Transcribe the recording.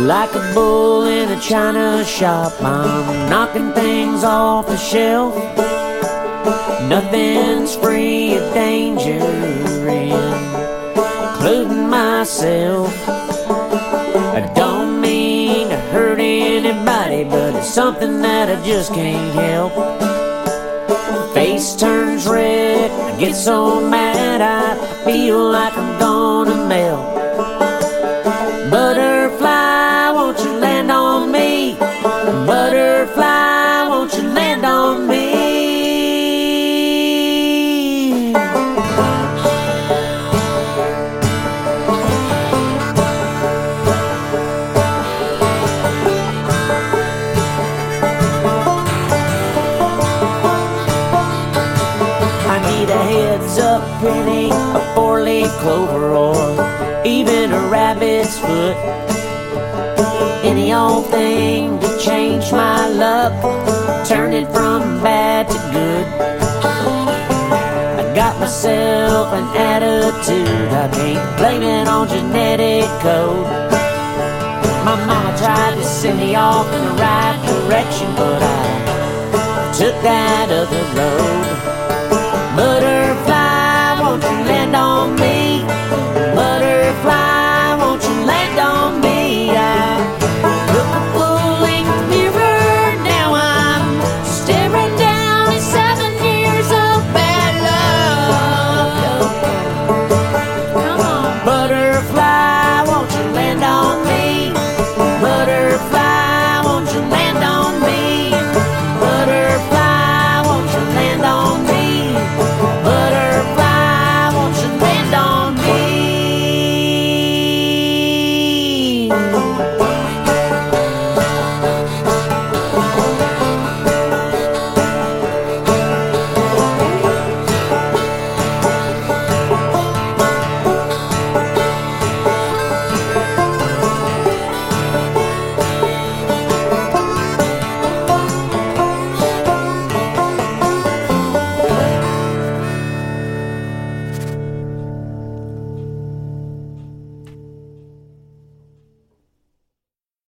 Like a bull in a china shop, I'm knocking things off the shelf. Nothing's free of danger, including myself. I don't mean to hurt anybody, but it's something that I just can't help. Face turns red, I get so mad I feel like I'm gonna melt. Butterfly, won't you land on me? Butterfly, won't you land on me? I need a heads up penny, a 4-leaf clover, or even a rabbit's foot. Any old thing to change my luck, turn it from bad to good. I got myself an attitude, I can't blame it on genetic code. My mama tried to send me off in the right direction, but I took that other road. But